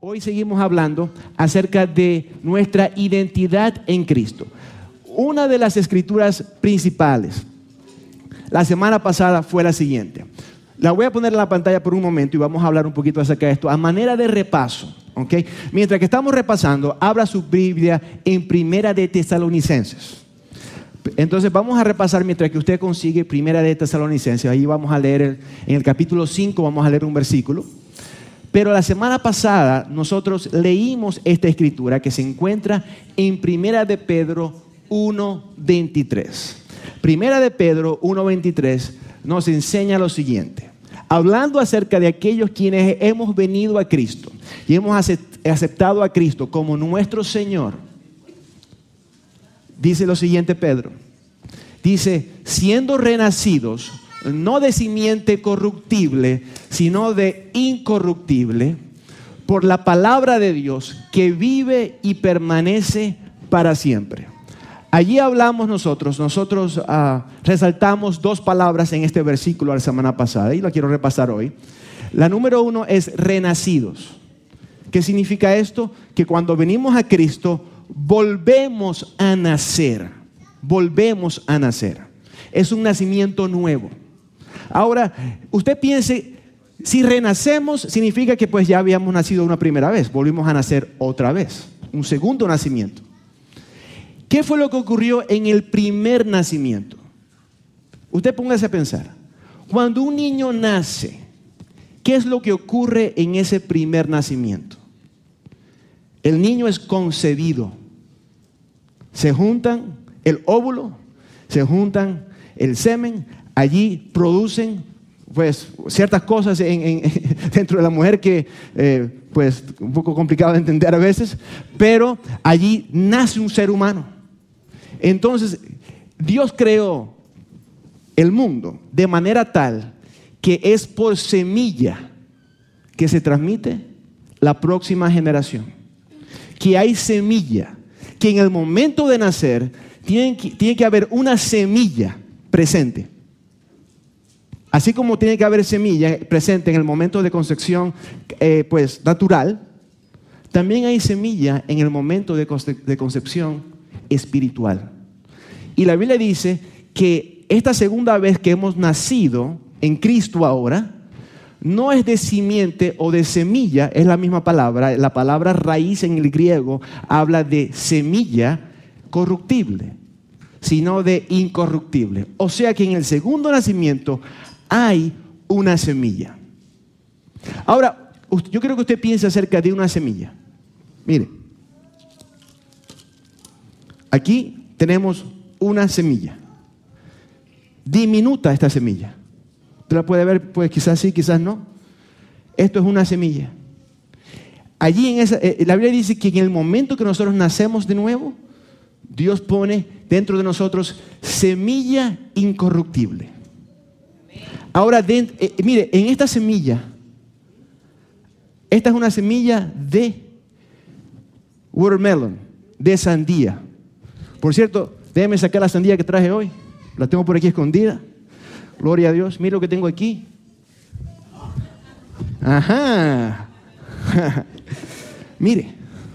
Hoy seguimos hablando acerca de nuestra identidad en Cristo. Una de las escrituras principales la semana pasada fue la siguiente. La voy a poner en la pantalla por un momento y vamos a hablar un poquito acerca de esto a manera de repaso. ¿Okay? Mientras que estamos repasando, abra su Biblia en Primera de Tesalonicenses. Entonces vamos a repasar mientras que usted consigue Primera de Tesalonicenses. Ahí vamos a leer en el capítulo 5, vamos a leer un versículo. Pero la semana pasada nosotros leímos esta escritura que se encuentra en Primera de Pedro 1:23. Primera de Pedro 1:23 nos enseña lo siguiente. Hablando acerca de aquellos quienes hemos venido a Cristo y hemos aceptado a Cristo como nuestro Señor, dice lo siguiente Pedro. Dice, siendo renacidos, no de simiente corruptible, sino de incorruptible, por la palabra de Dios que vive y permanece para siempre. Allí hablamos nosotros resaltamos dos palabras en este versículo la semana pasada y la quiero repasar hoy. La número 1 es renacidos. ¿Qué significa esto? Que cuando venimos a Cristo volvemos a nacer. Volvemos a nacer. Es un nacimiento nuevo. Ahora, usted piense, si renacemos significa que pues ya habíamos nacido una primera vez, volvimos a nacer otra vez, un segundo nacimiento. ¿Qué fue lo que ocurrió en el primer nacimiento? Usted póngase a pensar. Cuando un niño nace, ¿qué es lo que ocurre en ese primer nacimiento? El niño es concebido. Se juntan el óvulo, se juntan el semen, allí producen pues ciertas cosas dentro de la mujer que pues un poco complicado de entender a veces, pero allí nace un ser humano. Entonces, Dios creó el mundo de manera tal que es por semilla que se transmite la próxima generación. Que hay semilla, que en el momento de nacer tiene que haber una semilla presente. Así como tiene que haber semilla presente en el momento de concepción pues natural, también hay semilla en el momento de concepción espiritual. Y la Biblia dice que esta segunda vez que hemos nacido en Cristo ahora, no es de simiente o de semilla, es la misma palabra. La palabra raíz en el griego habla de semilla corruptible, sino de incorruptible. O sea que en el segundo nacimiento hay una semilla. Ahora, yo creo que usted piense acerca de una semilla. Mire, aquí tenemos una semilla. Diminuta esta semilla. Usted la puede ver, pues quizás sí, quizás no. Esto es una semilla. Allí la Biblia dice que en el momento que nosotros nacemos de nuevo, Dios pone dentro de nosotros semilla incorruptible. Ahora, mire, en esta semilla, esta es una semilla de watermelon, de sandía. Por cierto, déjeme sacar la sandía que traje hoy. La tengo por aquí escondida. Gloria a Dios. Mira lo que tengo aquí. Ajá. Mire.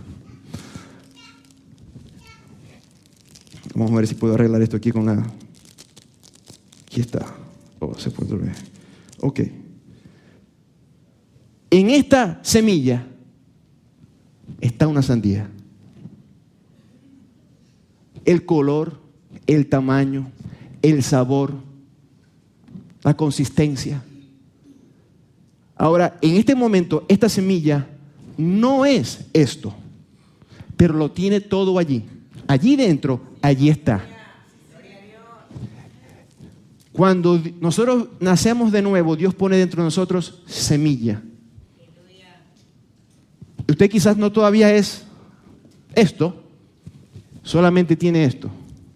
Vamos a ver si puedo arreglar esto aquí con la... Aquí está. Oh, se puede ver. Ok. En esta semilla está una sandía. El color, el tamaño, el sabor, la consistencia. Ahora, en este momento, esta semilla no es esto, pero lo tiene todo allí. Allí dentro, allí está. Cuando nosotros nacemos de nuevo, Dios pone dentro de nosotros semilla. Usted quizás no todavía es esto, solamente tiene esto.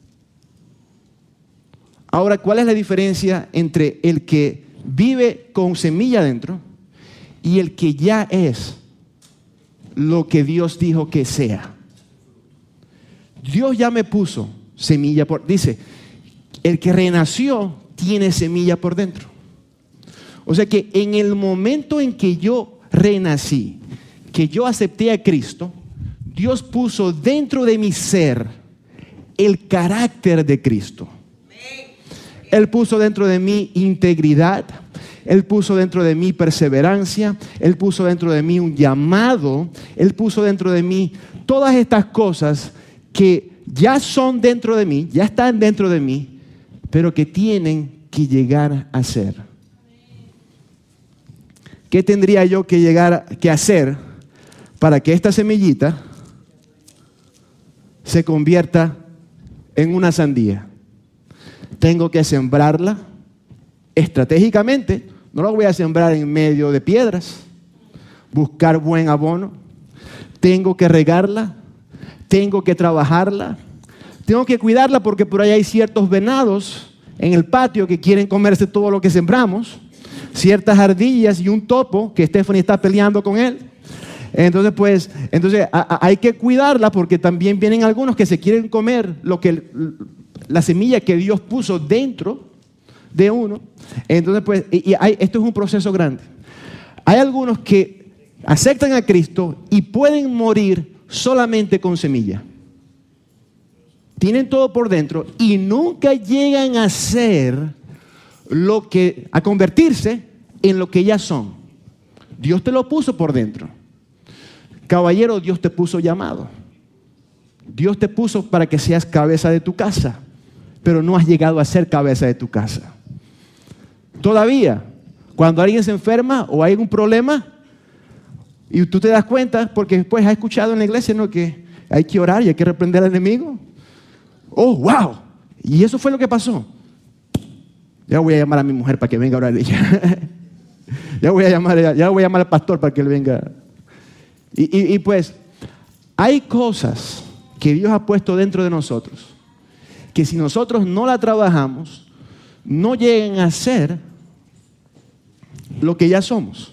Ahora, ¿cuál es la diferencia entre el que vive con semilla dentro y el que ya es lo que Dios dijo que sea? Dios ya me puso semilla dice, el que renació tiene semilla por dentro. O sea que en el momento en que yo renací, que yo acepté a Cristo, Dios puso dentro de mi ser el carácter de Cristo. Él puso dentro de mí integridad. Él puso dentro de mí perseverancia. Él puso dentro de mí un llamado. Él puso dentro de mí todas estas cosas que ya son dentro de mí, ya están dentro de mí, pero que tienen que llegar a ser. ¿Qué tendría yo que hacer para que esta semillita se convierta en una sandía? Tengo que sembrarla estratégicamente. No la voy a sembrar en medio de piedras. Buscar buen abono. Tengo que regarla. Tengo que trabajarla. Tengo que cuidarla porque por ahí hay ciertos venados en el patio que quieren comerse todo lo que sembramos. Ciertas ardillas y un topo que Stephanie está peleando con él. Entonces hay que cuidarla porque también vienen algunos que se quieren comer la semilla que Dios puso dentro de uno. Entonces esto es un proceso grande. Hay algunos que aceptan a Cristo y pueden morir solamente con semilla. Tienen todo por dentro y nunca llegan a ser a convertirse en lo que ya son. Dios te lo puso por dentro. Caballero, Dios te puso llamado. Dios te puso para que seas cabeza de tu casa, pero no has llegado a ser cabeza de tu casa. Todavía, cuando alguien se enferma o hay un problema, y tú te das cuenta, porque después has escuchado en la iglesia, ¿no?, que hay que orar y hay que reprender al enemigo. ¡Oh, wow! Y eso fue lo que pasó. Ya voy a llamar a mi mujer para que venga a orar ella. Ya voy a llamar al pastor para que él venga. Y pues, hay cosas que Dios ha puesto dentro de nosotros que si nosotros no la trabajamos, no llegan a ser lo que ya somos.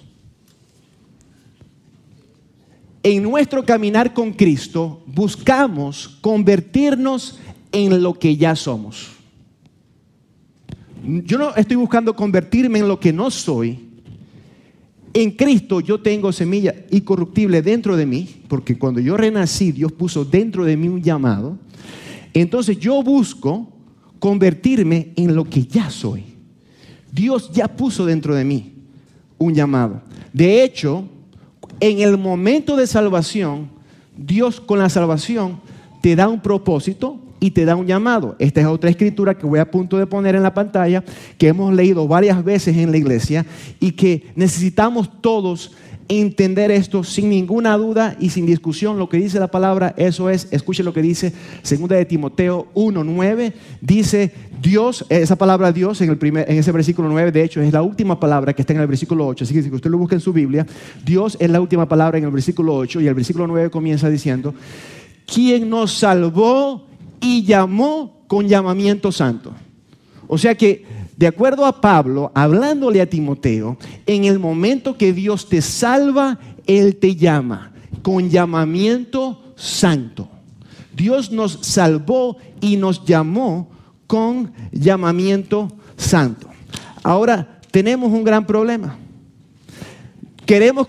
En nuestro caminar con Cristo, buscamos convertirnos en lo que ya somos. Yo no estoy buscando convertirme en lo que no soy. En Cristo yo tengo semilla incorruptible dentro de mí, porque cuando yo renací, Dios puso dentro de mí un llamado. Entonces yo busco convertirme en lo que ya soy. Dios ya puso dentro de mí un llamado. De hecho, en el momento de salvación, Dios con la salvación te da un propósito y te da un llamado. Esta es otra escritura que voy a punto de poner en la pantalla, que hemos leído varias veces en la iglesia y que necesitamos todos entender esto sin ninguna duda y sin discusión. Lo que dice la palabra, eso es, escuche lo que dice 2 de Timoteo 1:9. Dice Dios, esa palabra Dios en ese versículo 9, de hecho es la última palabra que está en el versículo 8, así que si usted lo busca en su Biblia, Dios es la última palabra en el versículo 8 y el versículo 9 comienza diciendo: quien nos salvó y llamó con llamamiento santo. O sea que, de acuerdo a Pablo, hablándole a Timoteo, en el momento que Dios te salva, Él te llama con llamamiento santo. Dios nos salvó y nos llamó con llamamiento santo. Ahora, tenemos un gran problema. Queremos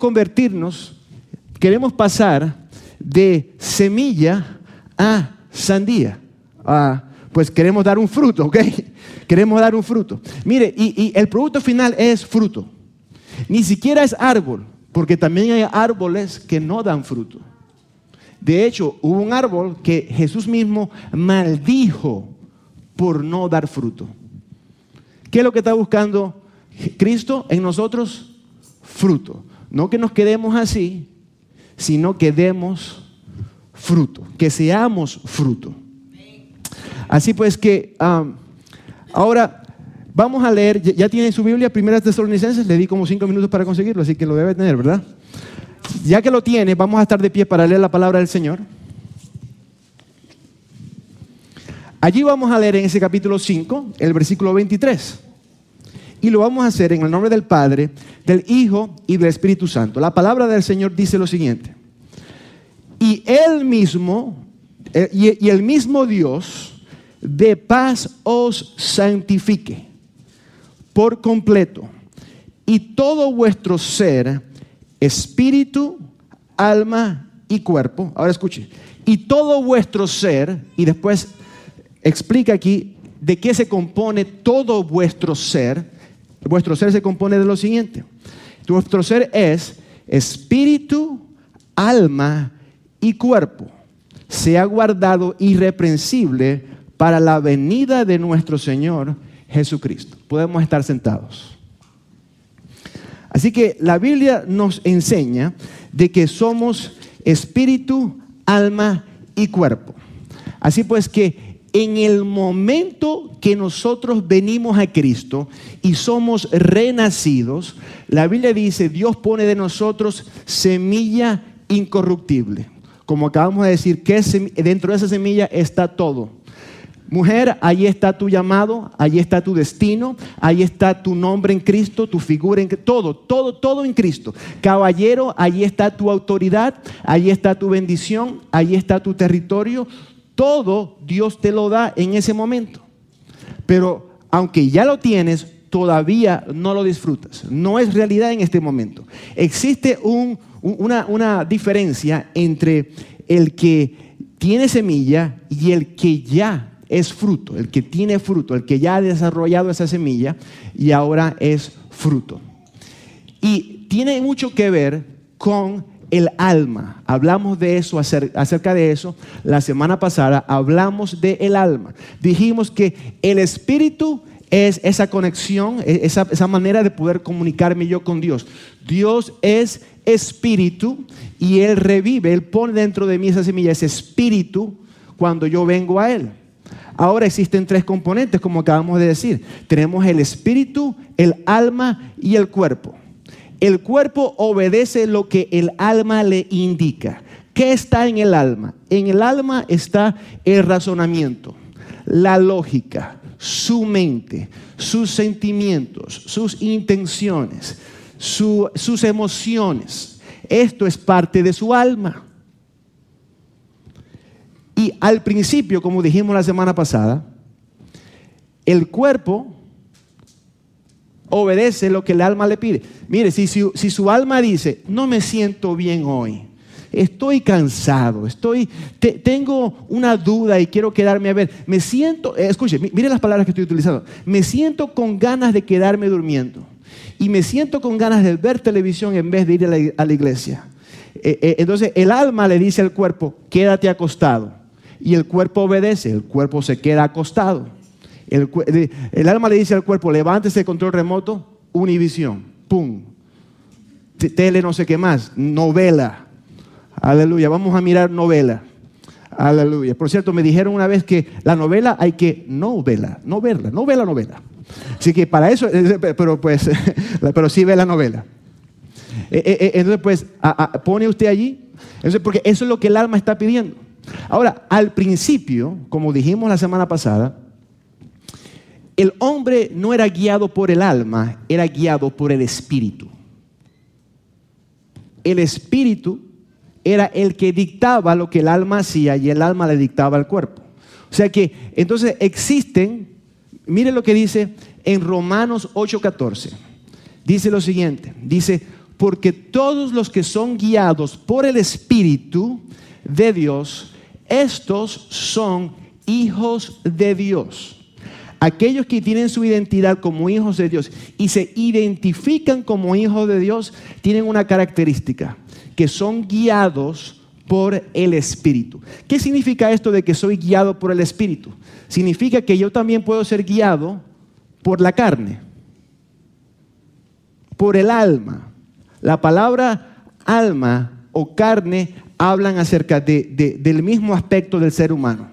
pasar de semilla a sandía. Pues queremos dar un fruto, ¿ok? Queremos dar un fruto. Mire, y el producto final es fruto. Ni siquiera es árbol, porque también hay árboles que no dan fruto. De hecho, hubo un árbol que Jesús mismo maldijo por no dar fruto. ¿Qué es lo que está buscando Cristo en nosotros? Fruto. No que nos quedemos así, sino que demos fruto, que seamos fruto. Así pues que ahora vamos a leer, ya tienen su Biblia, 1 Tesalonicenses, le di como 5 minutos para conseguirlo, así que lo debe tener, ¿verdad? Ya que lo tiene, vamos a estar de pie para leer la palabra del Señor. Allí vamos a leer en ese capítulo 5, el versículo 23. Y lo vamos a hacer en el nombre del Padre, del Hijo y del Espíritu Santo. La palabra del Señor dice lo siguiente: y el mismo Dios de paz os santifique por completo, y todo vuestro ser, espíritu, alma y cuerpo. Ahora escuche. Y todo vuestro ser, y después explica aquí de qué se compone todo vuestro ser. Vuestro ser se compone de lo siguiente. Vuestro ser es espíritu, alma y cuerpo. Sea guardado irreprensible para la venida de nuestro Señor Jesucristo. Podemos estar sentados. Así que la Biblia nos enseña de que somos espíritu, alma y cuerpo. Así pues que en el momento que nosotros venimos a Cristo y somos renacidos, la Biblia dice, Dios pone de nosotros semilla incorruptible. Como acabamos de decir, que dentro de esa semilla está todo. Mujer, ahí está tu llamado, ahí está tu destino, ahí está tu nombre en Cristo, tu figura en Cristo, todo en Cristo. Caballero, ahí está tu autoridad, ahí está tu bendición, ahí está tu territorio. Todo Dios te lo da en ese momento. Pero aunque ya lo tienes, todavía no lo disfrutas. No es realidad en este momento. Existe una diferencia entre el que tiene semilla y el que ya es fruto, el que tiene fruto, el que ya ha desarrollado esa semilla y ahora es fruto. Y tiene mucho que ver con el alma. Hablamos de eso, acerca de eso la semana pasada. Hablamos del alma. Dijimos que el espíritu es esa conexión, esa manera de poder comunicarme yo con Dios. Dios es espíritu y Él revive, Él pone dentro de mí esa semilla, ese espíritu, cuando yo vengo a Él. Ahora existen tres componentes, como acabamos de decir. Tenemos el espíritu, el alma y el cuerpo. El cuerpo obedece lo que el alma le indica. ¿Qué está en el alma? En el alma está el razonamiento, la lógica, su mente, sus sentimientos, sus intenciones, sus emociones. Esto es parte de su alma. Y al principio, como dijimos la semana pasada, el cuerpo obedece lo que el alma le pide. Mire, si su alma dice, no me siento bien hoy, estoy cansado, tengo una duda y quiero quedarme a ver, me siento, escuche, mire las palabras que estoy utilizando, me siento con ganas de quedarme durmiendo y me siento con ganas de ver televisión en vez de ir a la iglesia. Entonces el alma le dice al cuerpo, quédate acostado. Y el cuerpo obedece, el cuerpo se queda acostado. El alma le dice al cuerpo, levántese el control remoto, Univisión, pum. Tele no sé qué más, novela. Aleluya, vamos a mirar novela. Aleluya. Por cierto, me dijeron una vez que la novela hay que no verla. Así que para eso, pero sí ve la novela. Entonces, pues, pone usted allí. Entonces, porque eso es lo que el alma está pidiendo. Ahora, al principio, como dijimos la semana pasada, el hombre no era guiado por el alma, era guiado por el espíritu. El espíritu era el que dictaba lo que el alma hacía y el alma le dictaba al cuerpo. O sea que, entonces existen, mire lo que dice en Romanos 8:14. Dice lo siguiente, dice, porque todos los que son guiados por el Espíritu de Dios, estos son hijos de Dios. Aquellos que tienen su identidad como hijos de Dios y se identifican como hijos de Dios, tienen una característica, que son guiados por el Espíritu. ¿Qué significa esto de que soy guiado por el Espíritu? Significa que yo también puedo ser guiado por la carne, por el alma. La palabra alma o carne hablan acerca del mismo aspecto del ser humano.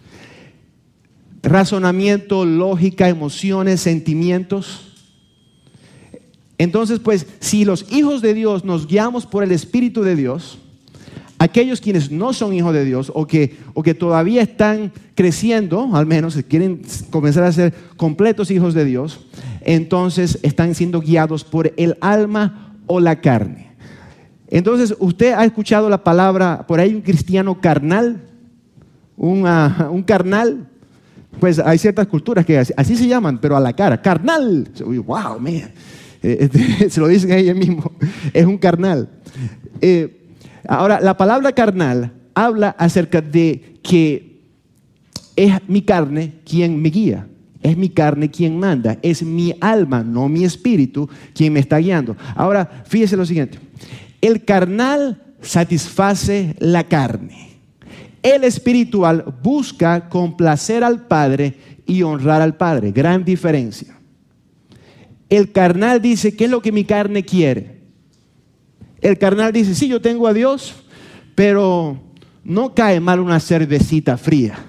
Razonamiento, lógica, emociones, sentimientos. Entonces, pues, si los hijos de Dios nos guiamos por el Espíritu de Dios, aquellos quienes no son hijos de Dios o que todavía están creciendo, al menos quieren comenzar a ser completos hijos de Dios, entonces están siendo guiados por el alma o la carne. Entonces, usted ha escuchado la palabra, por ahí un cristiano carnal, un carnal. Pues hay ciertas culturas que así se llaman, pero a la cara, carnal. Wow, man. Se lo dicen a ella mismo, es un carnal. Ahora, la palabra carnal habla acerca de que es mi carne quien me guía. Es mi carne quien manda. Es mi alma, no mi espíritu, quien me está guiando. Ahora, fíjese lo siguiente. El carnal satisface la carne. El espiritual busca complacer al Padre y honrar al Padre. Gran diferencia. El carnal dice, ¿qué es lo que mi carne quiere? El carnal dice, sí, yo tengo a Dios, pero no cae mal una cervecita fría.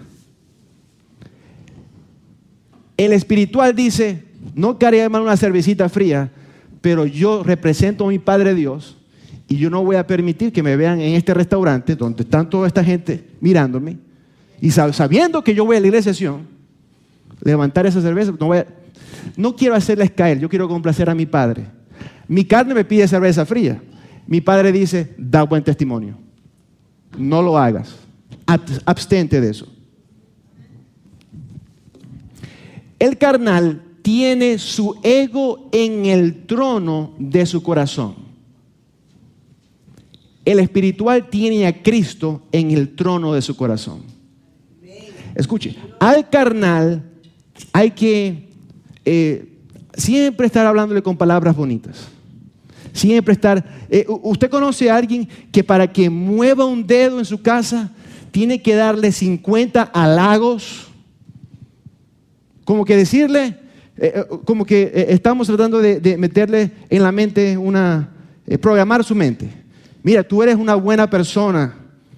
El espiritual dice, no cae mal una cervecita fría, pero yo represento a mi Padre Dios y yo no voy a permitir que me vean en este restaurante donde están toda esta gente mirándome y sabiendo que yo voy a la iglesia Sion, levantar esa cerveza, no quiero hacerles caer, yo quiero complacer a mi Padre. Mi carne me pide cerveza fría. Mi Padre dice, da buen testimonio. No lo hagas. Abstente de eso. El carnal tiene su ego en el trono de su corazón. El espiritual tiene a Cristo en el trono de su corazón. Escuche, al carnal hay que siempre estar hablándole con palabras bonitas. Siempre estar... ¿usted conoce a alguien que para que mueva un dedo en su casa tiene que darle 50 halagos? Como que decirle, como que estamos tratando de meterle en la mente programar su mente. Mira, tú eres una buena persona.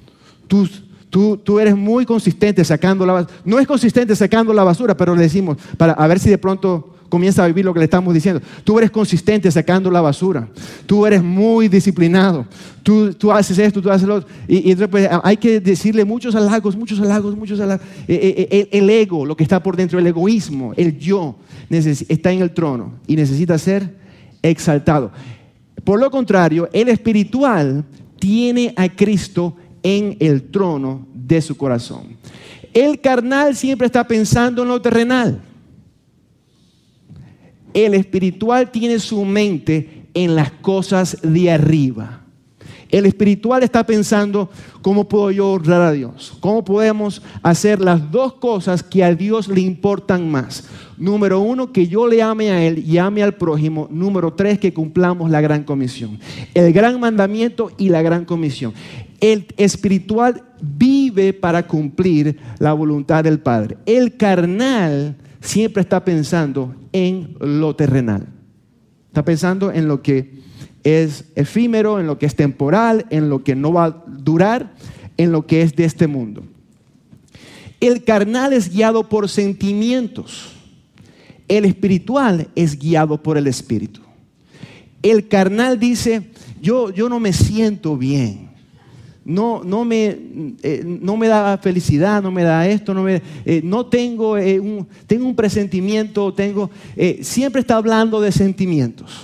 Tú eres muy consistente sacando la basura. No es consistente sacando la basura, pero le decimos, para a ver si de pronto comienza a vivir lo que le estamos diciendo. Tú eres consistente sacando la basura. Tú eres muy disciplinado. Tú haces esto, tú haces lo otro. Y entonces pues, hay que decirle muchos halagos. El ego, lo que está por dentro, el egoísmo, el yo, está en el trono y necesita ser exaltado. Por lo contrario, el espiritual tiene a Cristo en el trono de su corazón. El carnal siempre está pensando en lo terrenal. El espiritual tiene su mente en las cosas de arriba. El espiritual está pensando, ¿cómo puedo yo honrar a Dios? ¿Cómo podemos hacer las dos cosas que a Dios le importan más? Número 1, que yo le ame a Él y ame al prójimo. Número 3, que cumplamos la gran comisión. El gran mandamiento y la gran comisión. El espiritual vive para cumplir la voluntad del Padre. El carnal siempre está pensando en lo terrenal. Está pensando en lo que es efímero, en lo que es temporal, en lo que no va a durar, en lo que es de este mundo. El carnal es guiado por sentimientos. El espiritual es guiado por el Espíritu. El carnal dice, yo no me siento bien. No me da felicidad, no me da esto, no tengo tengo un presentimiento, siempre está hablando de sentimientos.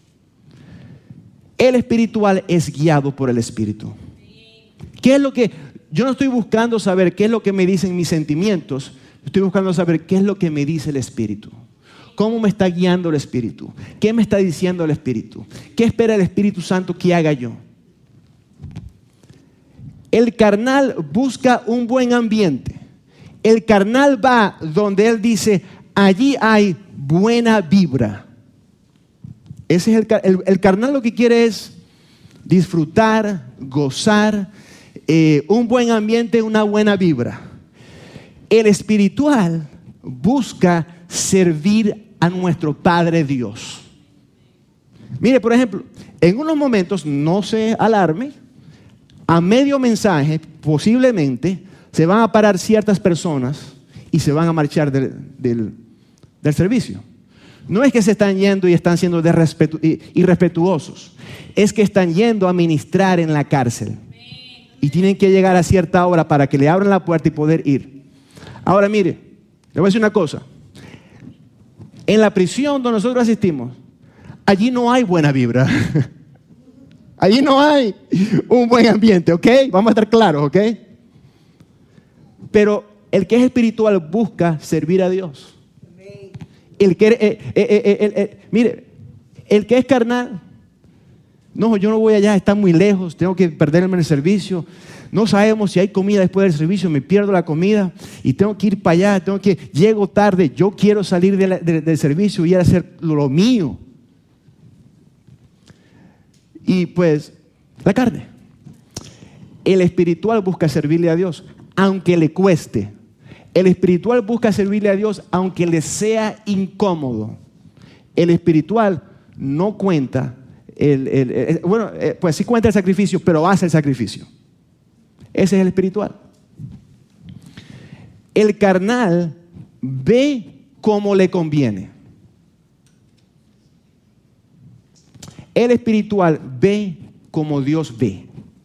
El espiritual es guiado por el Espíritu. ¿Qué es lo que? Yo no estoy buscando saber qué es lo que me dicen mis sentimientos, estoy buscando saber qué es lo que me dice el Espíritu. ¿Cómo me está guiando el Espíritu? ¿Qué me está diciendo el Espíritu? ¿Qué espera el Espíritu Santo que haga yo? El carnal busca un buen ambiente. El carnal va donde él dice, allí hay buena vibra. Ese es el carnal, lo que quiere es disfrutar, gozar, un buen ambiente, una buena vibra. El espiritual busca servir a nuestro Padre Dios. Mire, por ejemplo, en unos momentos, no se alarme, a medio mensaje, posiblemente, se van a parar ciertas personas y se van a marchar del servicio. No es que se están yendo y están siendo irrespetuosos. Es que están yendo a ministrar en la cárcel. Y tienen que llegar a cierta hora para que le abran la puerta y poder ir. Ahora mire, le voy a decir una cosa. En la prisión donde nosotros asistimos, allí no hay buena vibra. Allí no hay un buen ambiente, ¿ok? Vamos a estar claros, ¿ok? Pero el que es espiritual busca servir a Dios. Mire, el que es carnal No, yo no voy allá, está muy lejos, tengo que perderme en el servicio. No sabemos si hay comida después del servicio, me pierdo la comida y tengo que ir para allá, llego tarde, yo quiero salir del servicio y ir a hacer lo mío. Y pues, la carne. El espiritual busca servirle a Dios, aunque le cueste. El espiritual busca servirle a Dios, aunque le sea incómodo. El espiritual no cuenta, pues sí cuenta el sacrificio, pero hace el sacrificio. Ese es el espiritual. El carnal ve como le conviene. El espiritual ve como Dios ve.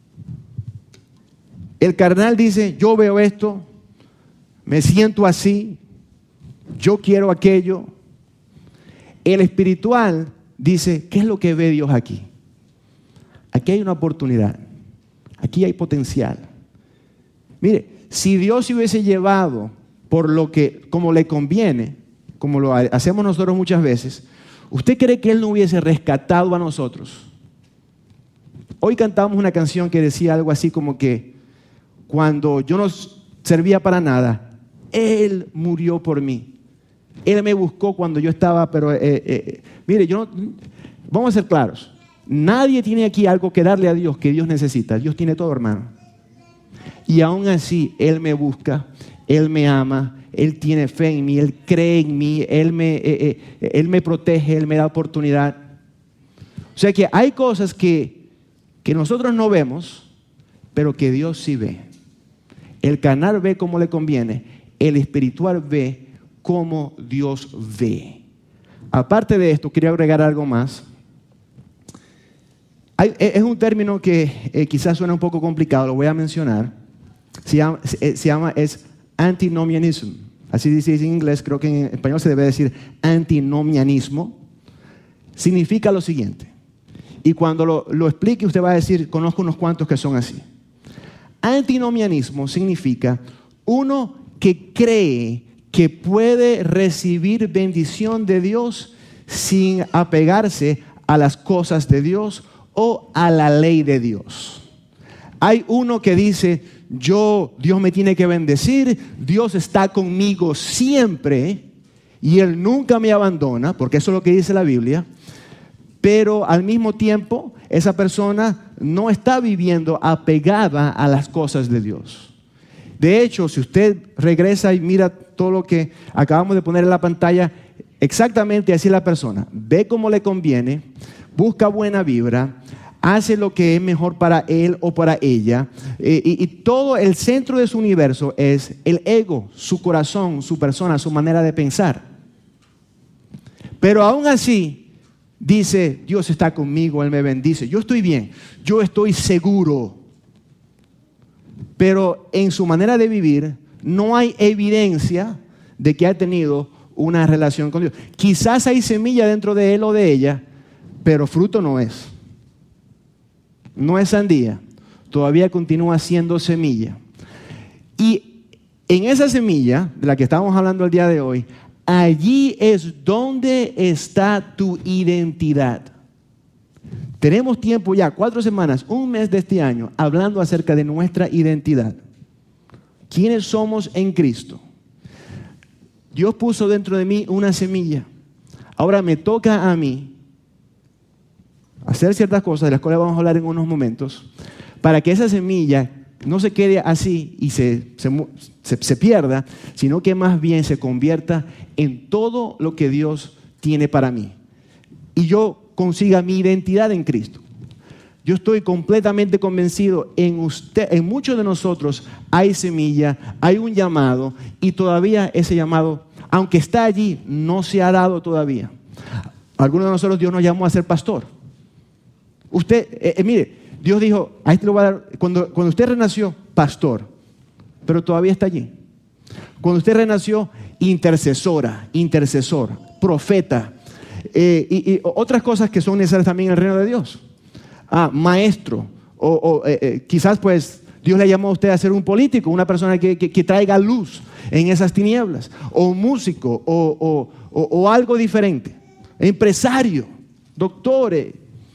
El carnal dice, yo veo esto, me siento así, yo quiero aquello. El espiritual dice, ¿qué es lo que ve Dios aquí? Aquí hay una oportunidad, aquí hay potencial. Mire, si Dios se hubiese llevado por lo que, como le conviene, como lo hacemos nosotros muchas veces, ¿usted cree que Él no hubiese rescatado a nosotros? Hoy cantamos una canción que decía algo así como que cuando yo no servía para nada, Él murió por mí. Él me buscó cuando yo estaba, pero mire, vamos a ser claros. Nadie tiene aquí algo que darle a Dios que Dios necesita. Dios tiene todo, hermano. Y aún así, Él me busca, Él me ama, Él tiene fe en mí, Él cree en mí, Él me protege, Él me da oportunidad. O sea que hay cosas que nosotros no vemos, pero que Dios sí ve. El carnal ve como le conviene, el espiritual ve como Dios ve. Aparte de esto, quería agregar algo más. Es un término que quizás suena un poco complicado, lo voy a mencionar. Es antinomianism. Así dice en inglés, creo que en español se debe decir antinomianismo. Significa lo siguiente. Y cuando lo explique, usted va a decir, conozco unos cuantos que son así. Antinomianismo significa uno que cree que puede recibir bendición de Dios sin apegarse a las cosas de Dios o a la ley de Dios. Hay uno que dice, Dios me tiene que bendecir, Dios está conmigo siempre y Él nunca me abandona, porque eso es lo que dice la Biblia, pero al mismo tiempo esa persona no está viviendo apegada a las cosas de Dios. De hecho, si usted regresa y mira todo lo que acabamos de poner en la pantalla, exactamente así es la persona. Ve cómo le conviene, busca buena vibra, hace lo que es mejor para él o para ella. Y todo el centro de su universo es el ego, su corazón, su persona, su manera de pensar. Pero aún así, dice, Dios está conmigo, Él me bendice. Yo estoy bien, yo estoy seguro. Pero en su manera de vivir no hay evidencia de que ha tenido una relación con Dios. Quizás hay semilla dentro de él o de ella, pero fruto no es. No es sandía. Todavía continúa siendo semilla. Y en esa semilla de la que estamos hablando el día de hoy, allí es donde está tu identidad. Tenemos tiempo ya, 4 semanas, un mes de este año, hablando acerca de nuestra identidad. ¿Quiénes somos en Cristo? Dios puso dentro de mí una semilla. Ahora me toca a mí hacer ciertas cosas, de las cuales vamos a hablar en unos momentos, para que esa semilla no se quede así y se pierda, sino que más bien se convierta en todo lo que Dios tiene para mí. Y yo consiga mi identidad en Cristo. Yo estoy completamente convencido, en muchos de nosotros hay semilla, hay un llamado, y todavía ese llamado, aunque está allí, no se ha dado todavía. Algunos de nosotros Dios nos llamó a ser pastor. Usted, mire, Dios dijo, a este lo va a dar, cuando usted renació, pastor, pero todavía está allí. Cuando usted renació, intercesora, intercesor, profeta, y otras cosas que son necesarias también en el reino de Dios. Maestro, quizás pues Dios le llamó a usted a ser un político, una persona que traiga luz en esas tinieblas, o músico, o algo diferente, empresario, doctor,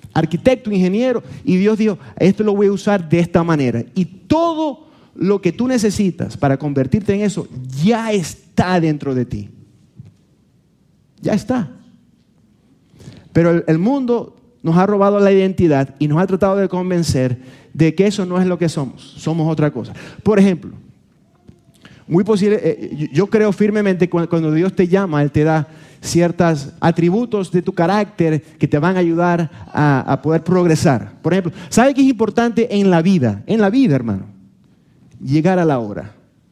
arquitecto, ingeniero, y Dios dijo, esto lo voy a usar de esta manera. Y todo lo que tú necesitas para convertirte en eso ya está dentro de ti. Ya está. Pero el mundo nos ha robado la identidad y nos ha tratado de convencer de que eso no es lo que somos. Somos otra cosa. Por ejemplo, muy posible, yo creo firmemente que cuando Dios te llama, Él te da ciertos atributos de tu carácter que te van a ayudar a poder progresar. Por ejemplo, ¿sabe qué es importante en la vida? En la vida, hermano, llegar a la hora.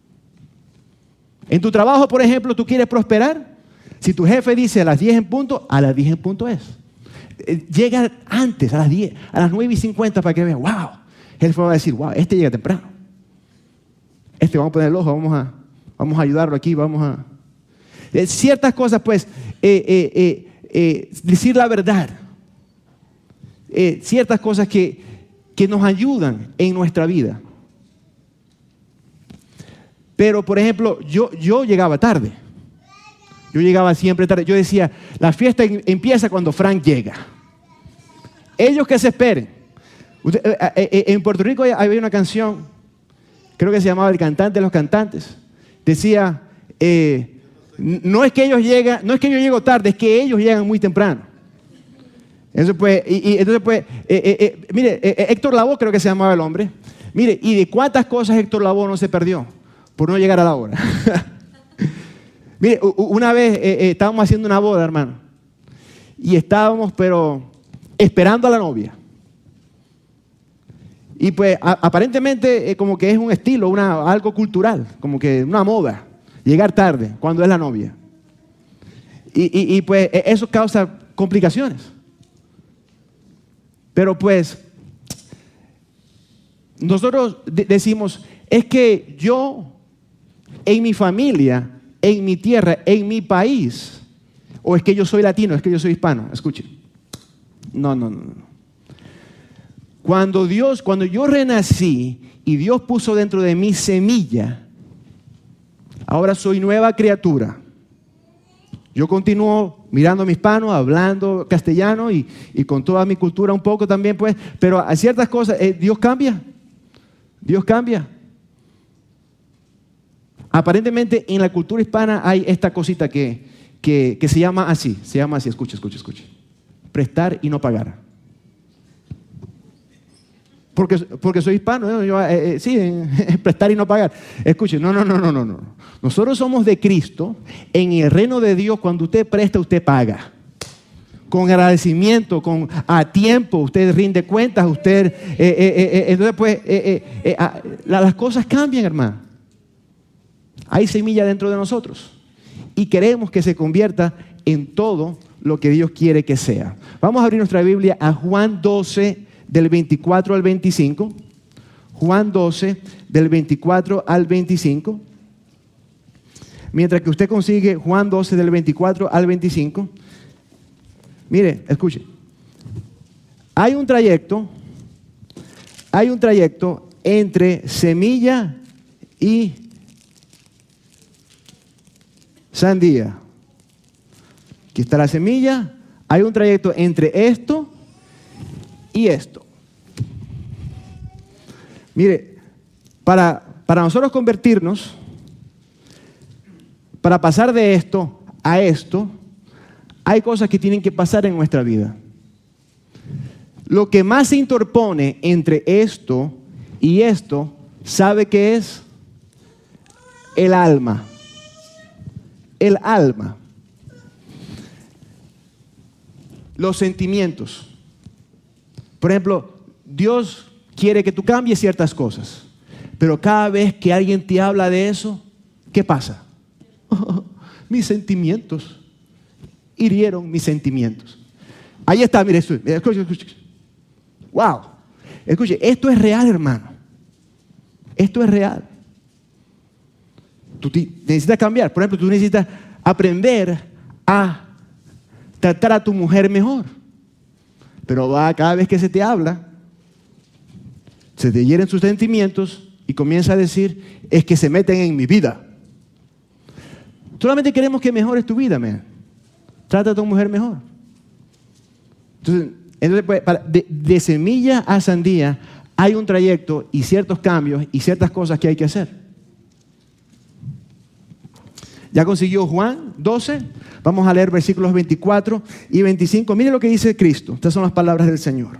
En tu trabajo, por ejemplo, ¿tú quieres prosperar? Si tu jefe dice a las 10 en punto, a las 10 en punto es. Llega antes, a las 10, a las 9:50 para que vean, wow. El jefe va a decir, wow, este llega temprano. Este vamos a poner el ojo, vamos a ayudarlo aquí, vamos a... ciertas cosas, pues, decir la verdad. Ciertas cosas que nos ayudan en nuestra vida. Pero, por ejemplo, yo llegaba tarde. Yo llegaba siempre tarde. Yo decía, la fiesta empieza cuando Frank llega. Ellos que se esperen. En Puerto Rico había una canción, creo que se llamaba El Cantante de los Cantantes. Decía, no es que yo llego tarde, es que ellos llegan muy temprano. Entonces, mire, Héctor Lavoe creo que se llamaba el hombre. Mire, y de cuántas cosas Héctor Lavoe no se perdió por no llegar a la hora. Mire, una vez estábamos haciendo una boda, hermano, y estábamos, pero esperando a la novia. Y pues aparentemente como que es un estilo, algo cultural, como que una moda, llegar tarde cuando es la novia. Y pues eso causa complicaciones. Pero pues nosotros decimos, es que yo en mi familia, en mi tierra, en mi país, o es que yo soy latino, es que yo soy hispano. Escuche. No. Cuando yo renací y Dios puso dentro de mí semilla, ahora soy nueva criatura. Yo continúo mirando a mis hispanos, hablando castellano y con toda mi cultura un poco también, pues, pero a ciertas cosas, Dios cambia. Dios cambia. Aparentemente en la cultura hispana hay esta cosita que se llama así, escuche. Prestar y no pagar. Porque soy hispano, sí, prestar y no pagar. Escuche, no. Nosotros somos de Cristo. En el reino de Dios, cuando usted presta, usted paga. Con agradecimiento, a tiempo, usted rinde cuentas, entonces pues, las cosas cambian, hermano. Hay semilla dentro de nosotros y queremos que se convierta en todo lo que Dios quiere que sea. Vamos a abrir nuestra Biblia a Juan 12, del 24 al 25. Juan 12, del 24 al 25. Mientras que usted consigue Juan 12, del 24 al 25. Mire, escuche. Hay un trayecto entre semilla y sandía. Aquí está la semilla. Hay un trayecto entre esto y esto. Mire, para nosotros convertirnos, para pasar de esto a esto, hay cosas que tienen que pasar en nuestra vida. Lo que más se interpone entre esto y esto, ¿sabe qué es? El alma. El alma. Los sentimientos. Por ejemplo, Dios quiere que tú cambies ciertas cosas, pero cada vez que alguien te habla de eso, ¿qué pasa? Mis sentimientos. Hirieron mis sentimientos. Ahí está, mire, escuche. Wow. Escuche, esto es real, hermano. Esto es real. Tú necesitas cambiar. Por ejemplo, tú necesitas aprender a tratar a tu mujer mejor. Pero cada vez que se te habla, se te hieren sus sentimientos y comienza a decir, es que se meten en mi vida. Solamente queremos que mejores tu vida, man. Trata a tu mujer mejor. Entonces, Entonces, pues, de semilla a sandía hay un trayecto y ciertos cambios y ciertas cosas que hay que hacer. ¿Ya consiguió Juan 12? Vamos a leer versículos 24 y 25. Mire lo que dice Cristo. Estas son las palabras del Señor.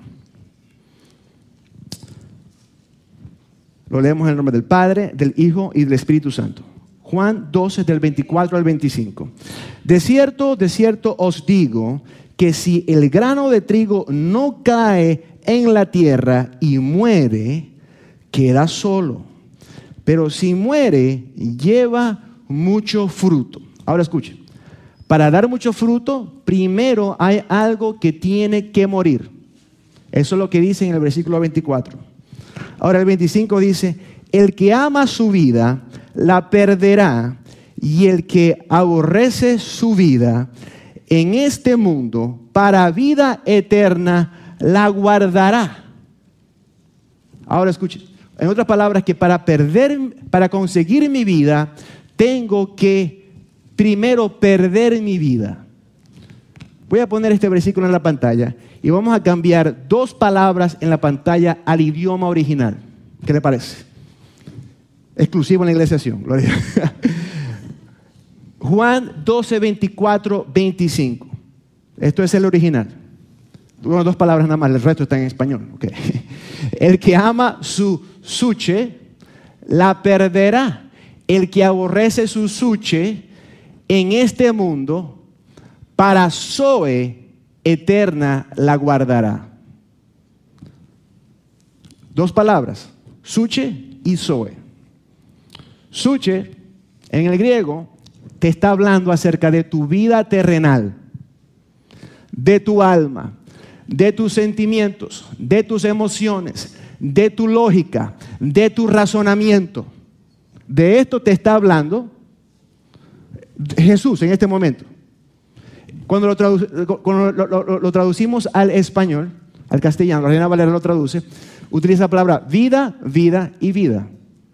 Lo leemos en el nombre del Padre, del Hijo y del Espíritu Santo. Juan 12, del 24 al 25. De cierto os digo que si el grano de trigo no cae en la tierra y muere, queda solo. Pero si muere, lleva mucho fruto. Ahora escuchen. Para dar mucho fruto, primero hay algo que tiene que morir. Eso es lo que dice en el versículo 24. Ahora el 25 dice, el que ama su vida, la perderá, y el que aborrece su vida en este mundo, para vida eterna, la guardará. Ahora escuchen, en otras palabras, que para conseguir mi vida, tengo que primero perder mi vida. Voy a poner este versículo en la pantalla y vamos a cambiar 2 palabras en la pantalla al idioma original. ¿Qué le parece? Exclusivo en la iglesia Sion. Juan 12, 24, 25. Esto es el original. Bueno, 2 palabras nada más, el resto está en español. Okay. El que ama su suche, la perderá. El que aborrece su suche en este mundo, para Zoe eterna la guardará. 2 palabras, suche y Zoe. Suche, en el griego, te está hablando acerca de tu vida terrenal, de tu alma, de tus sentimientos, de tus emociones, de tu lógica, de tu razonamiento. De esto te está hablando Jesús en este momento. Cuando lo traducimos al español, al castellano, la Reina Valera lo traduce, utiliza la palabra vida, vida y vida.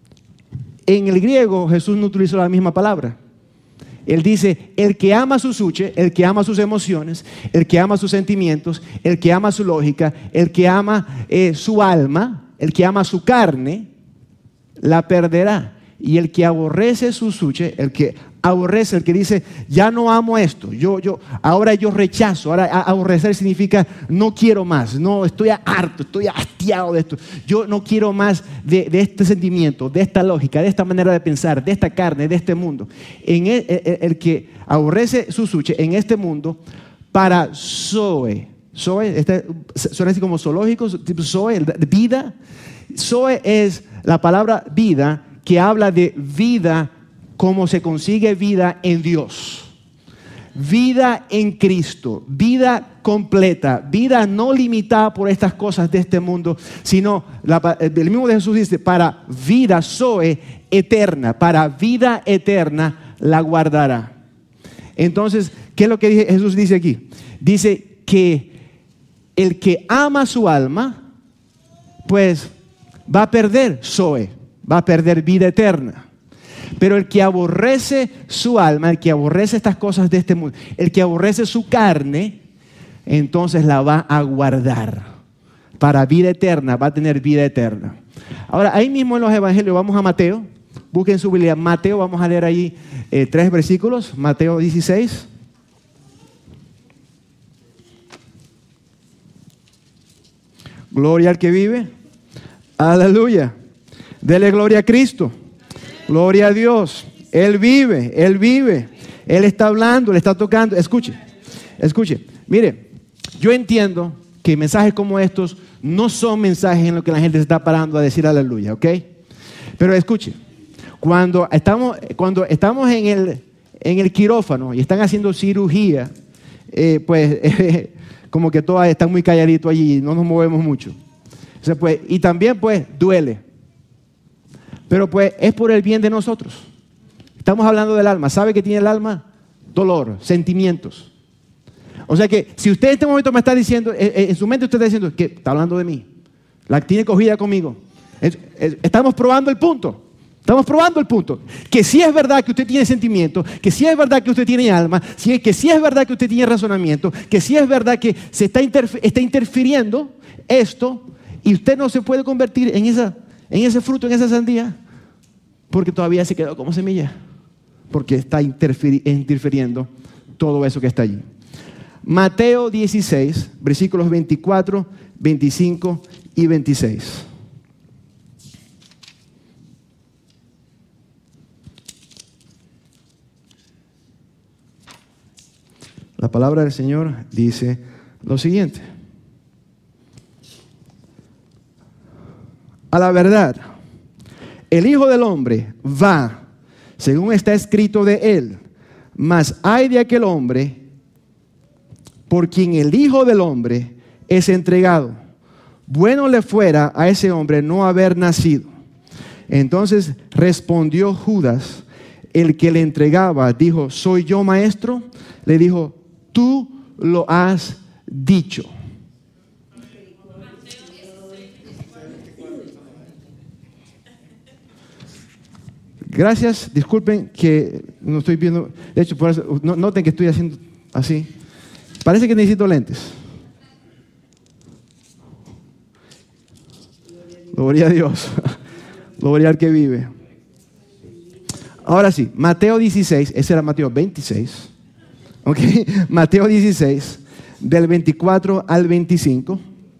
En el griego Jesús no utilizó la misma palabra. Él dice, el que ama su suche, el que ama sus emociones, el que ama sus sentimientos, el que ama su lógica, el que ama su alma, el que ama su carne, la perderá. Y el que aborrece su suche, el que aborrece, el que dice, ya no amo esto, ahora yo rechazo. Ahora aborrecer significa no quiero más, no, estoy harto, estoy hastiado de esto. Yo no quiero más de este sentimiento, de esta lógica, de esta manera de pensar, de esta carne, de este mundo. El que aborrece su suche en este mundo, para Zoe, suena así como zoológico, tipo Zoe, vida. Zoe es la palabra vida, que habla de vida como se consigue vida en Dios. Vida en Cristo, vida completa, vida no limitada por estas cosas de este mundo, sino el mismo de Jesús dice, para vida Zoe eterna, para vida eterna la guardará. Entonces, ¿qué es lo que Jesús dice aquí? Dice que el que ama su alma, pues va a perder Zoe, va a perder vida eterna. Pero el que aborrece su alma, el que aborrece estas cosas de este mundo, el que aborrece su carne, entonces la va a guardar para vida eterna, va a tener vida eterna. Ahora, ahí mismo en los evangelios, vamos a Mateo, busquen su Biblia, Mateo, vamos a leer ahí 3 versículos, Mateo 16. Gloria al que vive, aleluya. Dele gloria a Cristo. Gloria a Dios. Él vive. Él está hablando, le está tocando. Escuche. Mire, yo entiendo que mensajes como estos no son mensajes en los que la gente se está parando a decir aleluya, ¿ok? Pero escuche, cuando estamos en el quirófano y están haciendo cirugía, como que todas están muy calladitos allí, no nos movemos mucho. O sea, y también duele. Pero es por el bien de nosotros. Estamos hablando del alma. ¿Sabe qué tiene el alma? Dolor, sentimientos. O sea que si usted en este momento me está diciendo, en su mente usted está diciendo que está hablando de mí, la tiene cogida conmigo. Estamos probando el punto. Estamos probando el punto. Que sí es verdad que usted tiene sentimiento, que sí es verdad que usted tiene alma, que sí es verdad que usted tiene razonamiento, que sí es verdad que se está interfiriendo esto y usted no se puede convertir en ese fruto, en esa sandía, porque todavía se quedó como semilla, porque está interfiriendo todo eso que está allí. Mateo 16, versículos 24, 25 y 26. La palabra del Señor dice lo siguiente. A la verdad, el Hijo del Hombre va, según está escrito de él, mas hay de aquel hombre por quien el Hijo del Hombre es entregado. Bueno le fuera a ese hombre no haber nacido. Entonces respondió Judas, el que le entregaba, dijo, ¿soy yo, maestro? Le dijo, tú lo has dicho. Gracias, disculpen que no estoy viendo. De hecho, por eso, noten que estoy haciendo así. Parece que necesito lentes. Gloria a Dios. Gloria al que vive. Ahora sí, Mateo 16, ese era Mateo 26. ¿Ok? Mateo 16, del 24 al 25.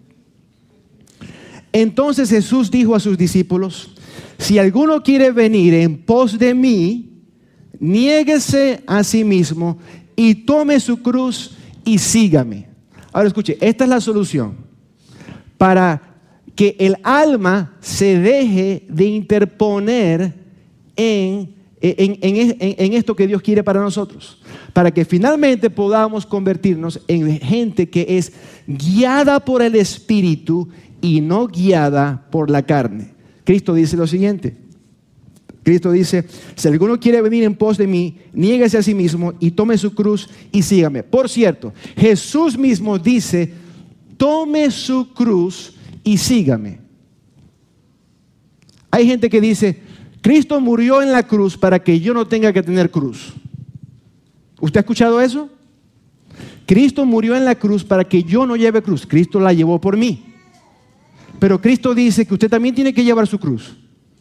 Entonces Jesús dijo a sus discípulos, si alguno quiere venir en pos de mí, niéguese a sí mismo y tome su cruz y sígame. Ahora escuche, esta es la solución para que el alma se deje de interponer en esto que Dios quiere para nosotros, para que finalmente podamos convertirnos en gente que es guiada por el Espíritu y no guiada por la carne. Cristo dice lo siguiente. Cristo dice, si alguno quiere venir en pos de mí, niéguese a sí mismo y tome su cruz y sígame. Por cierto, Jesús mismo dice, tome su cruz y sígame. Hay gente que dice, Cristo murió en la cruz para que yo no tenga que tener cruz. ¿Usted ha escuchado eso? Cristo murió en la cruz para que yo no lleve cruz. Cristo la llevó por mí. Pero Cristo dice que usted también tiene que llevar su cruz.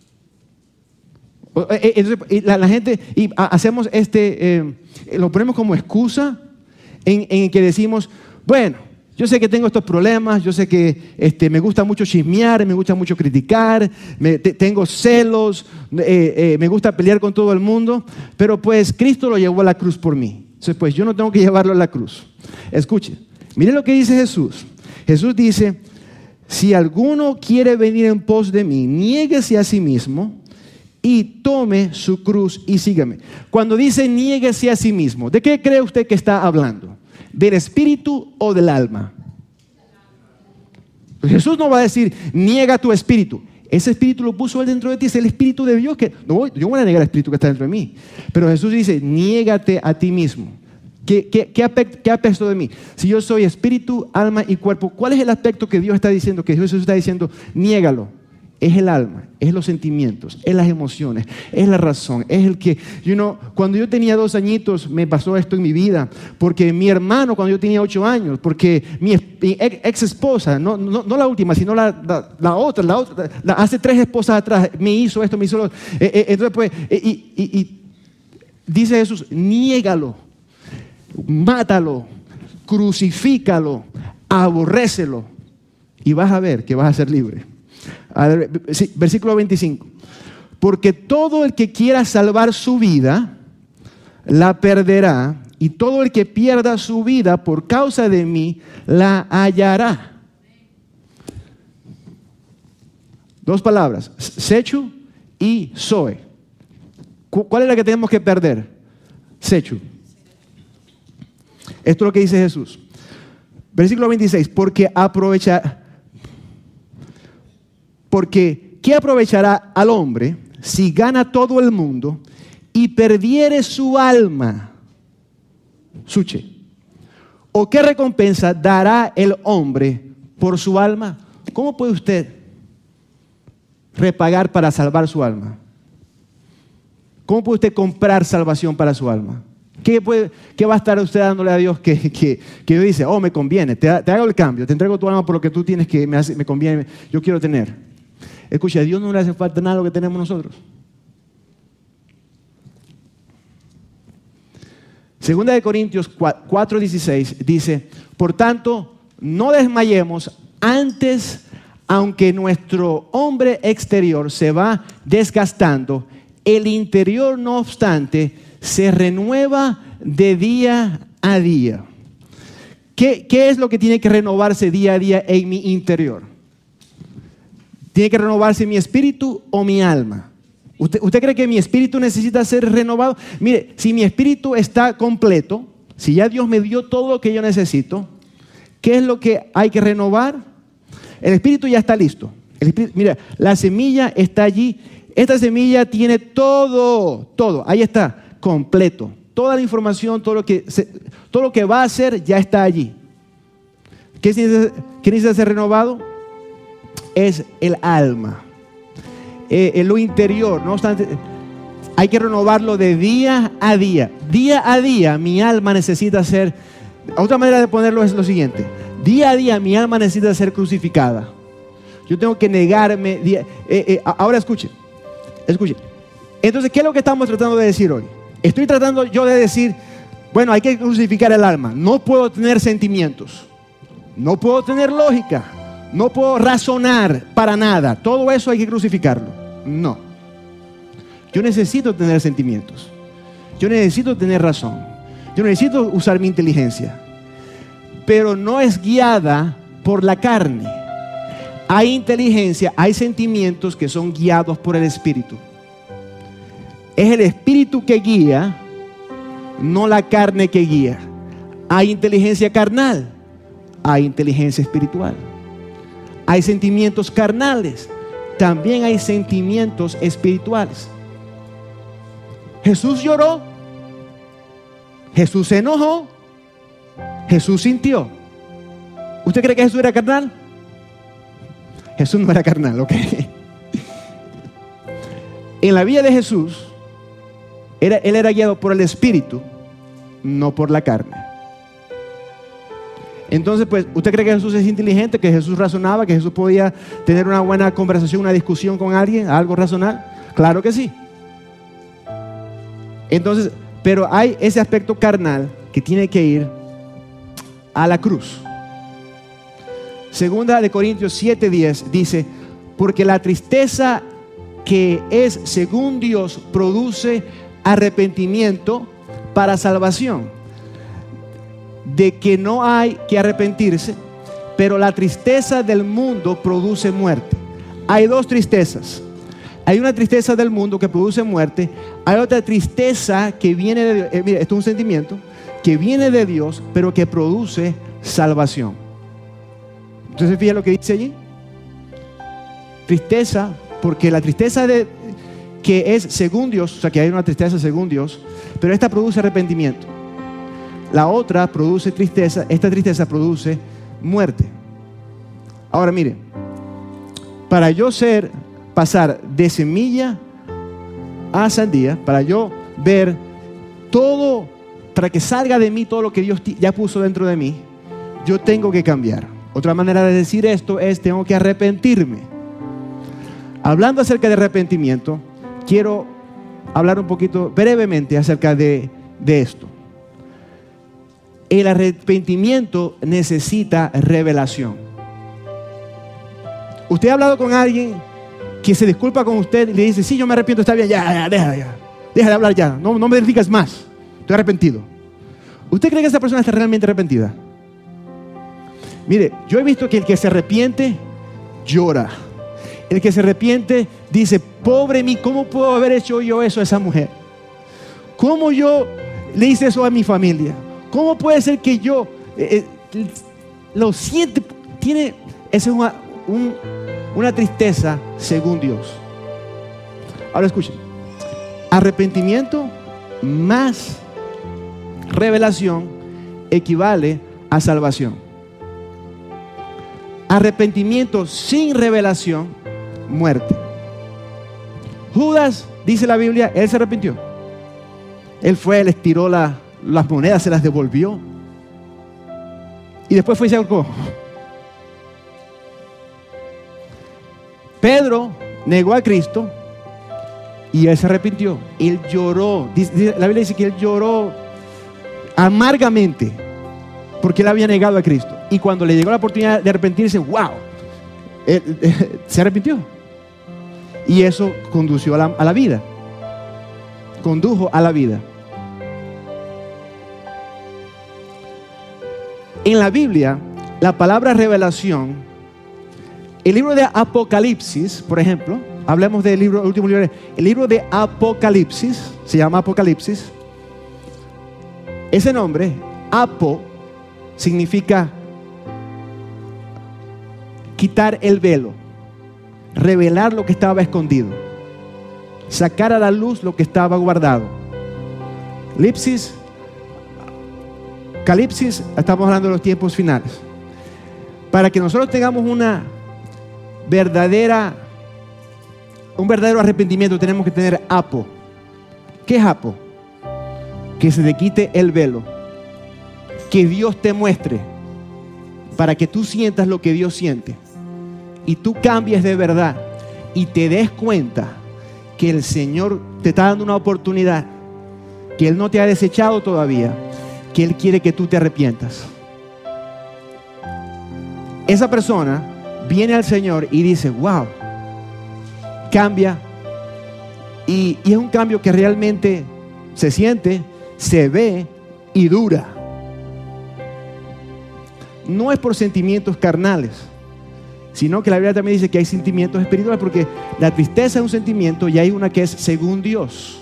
La gente, y hacemos lo ponemos como excusa en que decimos, bueno, yo sé que tengo estos problemas, yo sé que me gusta mucho chismear, me gusta mucho criticar, tengo celos, me gusta pelear con todo el mundo, pero pues Cristo lo llevó a la cruz por mí. Entonces pues yo no tengo que llevarlo a la cruz. Escuche, mire lo que dice Jesús. Jesús dice, si alguno quiere venir en pos de mí, niéguese a sí mismo y tome su cruz y sígame. Cuando dice niéguese a sí mismo, ¿de qué cree usted que está hablando? ¿Del espíritu o del alma? Jesús no va a decir, niega tu espíritu. Ese espíritu lo puso Él dentro de ti, es el espíritu de Dios. No, yo voy a negar el espíritu que está dentro de mí. Pero Jesús dice, niégate a ti mismo. ¿Qué aspecto de mí? Si yo soy espíritu, alma y cuerpo, ¿cuál es el aspecto que Dios está diciendo? Que Jesús está diciendo, niégalo. Es el alma, es los sentimientos, es las emociones, es la razón, es el que, cuando yo tenía 2 añitos me pasó esto en mi vida, porque mi hermano cuando yo tenía 8 años, porque mi ex esposa, no la última, sino la otra, hace 3 esposas atrás, me hizo esto, me hizo lo otro. Entonces pues, y dice Jesús, niégalo, mátalo, crucifícalo, aborrécelo, y vas a ver que vas a ser libre. Versículo 25. Porque todo el que quiera salvar su vida, la perderá, y todo el que pierda su vida por causa de mí, la hallará. 2 palabras, sechu y zoe. ¿Cuál es la que tenemos que perder? Sechu. Esto es lo que dice Jesús. Versículo 26. Porque ¿qué aprovechará al hombre si gana todo el mundo y perdiere su alma? Suche. ¿O qué recompensa dará el hombre por su alma? ¿Cómo puede usted repagar para salvar su alma? ¿Cómo puede usted comprar salvación para su alma? ¿Qué va a estar usted dándole a Dios que Dios dice, oh, me conviene, te hago el cambio, te entrego tu alma por lo que tú tienes que me conviene, yo quiero tener? Escucha, a Dios no le hace falta nada de lo que tenemos nosotros. Segunda de Corintios 4:16 dice, por tanto, no desmayemos antes, aunque nuestro hombre exterior se va desgastando, el interior, no obstante, se renueva de día a día. ¿Qué es lo que tiene que renovarse día a día en mi interior? ¿Tiene que renovarse mi espíritu o mi alma? ¿Usted cree que mi espíritu necesita ser renovado? Mire, si mi espíritu está completo, si ya Dios me dio todo lo que yo necesito, ¿qué es lo que hay que renovar? El espíritu ya está listo. Mira, la semilla está allí. Esta semilla tiene todo, ahí está, completo. Toda la información, todo lo que va a hacer ya está allí. ¿Qué necesita ser renovado? Es el alma. Lo interior, no obstante, hay que renovarlo de día a día. Día a día mi alma necesita ser, otra manera de ponerlo es lo siguiente: día a día mi alma necesita ser crucificada. Yo tengo que negarme. Ahora escuche. Entonces, ¿qué es lo que estamos tratando de decir hoy? Estoy tratando yo de decir, bueno, hay que crucificar el alma. No puedo tener sentimientos, no puedo tener lógica, no puedo razonar para nada. Todo eso hay que crucificarlo. No. Yo necesito tener sentimientos. Yo necesito tener razón. Yo necesito usar mi inteligencia. Pero no es guiada por la carne. Hay inteligencia, hay sentimientos que son guiados por el Espíritu. Es el Espíritu que guía, no la carne que guía. Hay inteligencia carnal, hay inteligencia espiritual. Hay sentimientos carnales, también hay sentimientos espirituales. Jesús lloró, Jesús se enojó, Jesús sintió. ¿Usted cree que Jesús era carnal? Jesús no era carnal, ¿ok? En la vida de Jesús, él era guiado por el Espíritu, no por la carne. Entonces, pues, ¿usted cree que Jesús es inteligente? ¿Que Jesús razonaba? ¿Que Jesús podía tener una buena conversación, una discusión con alguien? ¿Algo razonable? Claro que sí. Entonces, pero hay ese aspecto carnal que tiene que ir a la cruz. Segunda de Corintios 7:10 dice, porque la tristeza que es según Dios produce arrepentimiento para salvación, de que no hay que arrepentirse, pero la tristeza del mundo produce muerte. Hay dos tristezas. Hay una tristeza del mundo que produce muerte. Hay otra tristeza que viene de Dios. Mira, esto es un sentimiento que viene de Dios, pero que produce salvación. Entonces, fíjate lo que dice allí. Tristeza, porque la tristeza que es según Dios, o sea que hay una tristeza según Dios, pero esta produce arrepentimiento. La otra produce tristeza, esta tristeza produce muerte. Ahora mire, para yo pasar de semilla a sandía, para yo ver todo, para que salga de mí todo lo que Dios ya puso dentro de mí, yo tengo que cambiar. Otra manera de decir esto es, tengo que arrepentirme. Hablando acerca de arrepentimiento, quiero hablar un poquito brevemente acerca de esto. El arrepentimiento necesita revelación. Usted ha hablado con alguien que se disculpa con usted y le dice, sí, yo me arrepiento, está bien, ya, deja de hablar ya, no me digas más, estoy arrepentido. ¿Usted cree que esa persona está realmente arrepentida? Mire, yo he visto que el que se arrepiente llora. El que se arrepiente dice, pobre mí, ¿cómo puedo haber hecho yo eso a esa mujer? ¿Cómo yo le hice eso a mi familia? ¿Cómo puede ser que yo lo siente? Esa es una tristeza según Dios. Ahora escuchen. Arrepentimiento más revelación equivale a salvación. Arrepentimiento sin revelación, muerte. Judas dice la Biblia, él se arrepintió. Él fue, les tiró las monedas, se las devolvió. Y después fue y se ahorcó. Pedro negó a Cristo y él se arrepintió. Él lloró. La Biblia dice que él lloró amargamente porque él había negado a Cristo. Y cuando le llegó la oportunidad de arrepentirse, ¡wow! Se arrepintió. Y eso condujo a la vida. Condujo a la vida. En la Biblia, la palabra revelación, el libro de Apocalipsis, por ejemplo, hablemos del libro, el último libro, el libro de Apocalipsis, se llama Apocalipsis. Ese nombre, Apo, significa quitar el velo, revelar lo que estaba escondido, sacar a la luz lo que estaba guardado. Calipsis, estamos hablando de los tiempos finales. Para que nosotros tengamos un verdadero arrepentimiento, tenemos que tener Apo. ¿Qué es Apo? Que se te quite el velo, que Dios te muestre, para que tú sientas lo que Dios siente y tú cambies de verdad y te des cuenta que el Señor te está dando una oportunidad, que Él no te ha desechado todavía, que Él quiere que tú te arrepientas. Esa persona viene al Señor y dice, wow, cambia, y es un cambio que realmente se siente, se ve y dura. No es por sentimientos carnales, sino que la Biblia también dice que hay sentimientos espirituales, porque la tristeza es un sentimiento y hay una que es según Dios.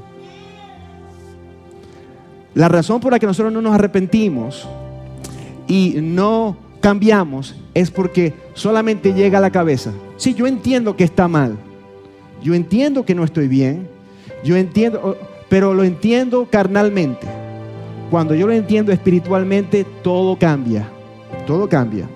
La razón por la que nosotros no nos arrepentimos y no cambiamos es porque solamente llega a la cabeza. Sí, yo entiendo que está mal, yo entiendo que no estoy bien, yo entiendo, pero lo entiendo carnalmente. Cuando yo lo entiendo espiritualmente, todo cambia, todo cambia.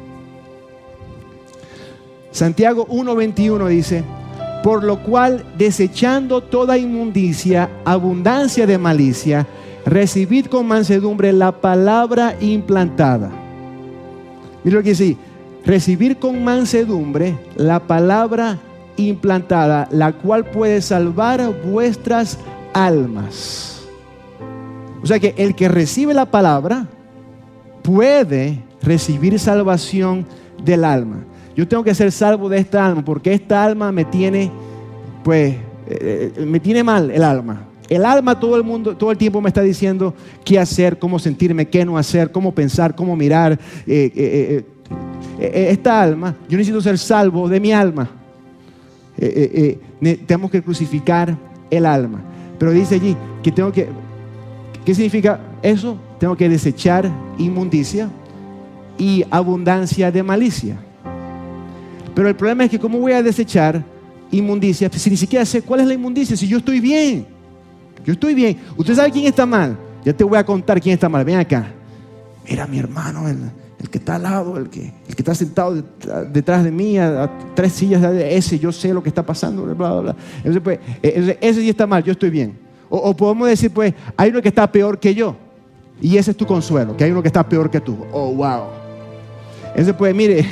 Santiago 1:21 dice, por lo cual, desechando toda inmundicia, abundancia de malicia, recibid con mansedumbre la palabra implantada. Mira lo que dice, recibir con mansedumbre la palabra implantada, la cual puede salvar vuestras almas. O sea que el que recibe la palabra puede recibir salvación del alma. Yo tengo que ser salvo de esta alma, porque esta alma me tiene, me tiene mal el alma. El alma todo el tiempo me está diciendo qué hacer, cómo sentirme, qué no hacer, cómo pensar, cómo mirar. Esta alma, yo necesito ser salvo de mi alma. Tenemos que crucificar el alma. Pero dice allí que tengo que, ¿qué significa eso? Tengo que desechar inmundicia y abundancia de malicia. Pero el problema es que ¿cómo voy a desechar inmundicia si ni siquiera sé cuál es la inmundicia? Si yo estoy bien. Yo estoy bien. ¿Usted sabe quién está mal? Ya te voy a contar quién está mal. Ven acá. Mira, mi hermano, el que está al lado, el que está sentado detrás de mí, a 3 sillas de ese, yo sé lo que está pasando, bla, bla, bla. Entonces, pues, ese sí está mal, yo estoy bien. O podemos decir, pues, hay uno que está peor que yo. Y ese es tu consuelo, que hay uno que está peor que tú. Oh, wow. Entonces, pues, mire,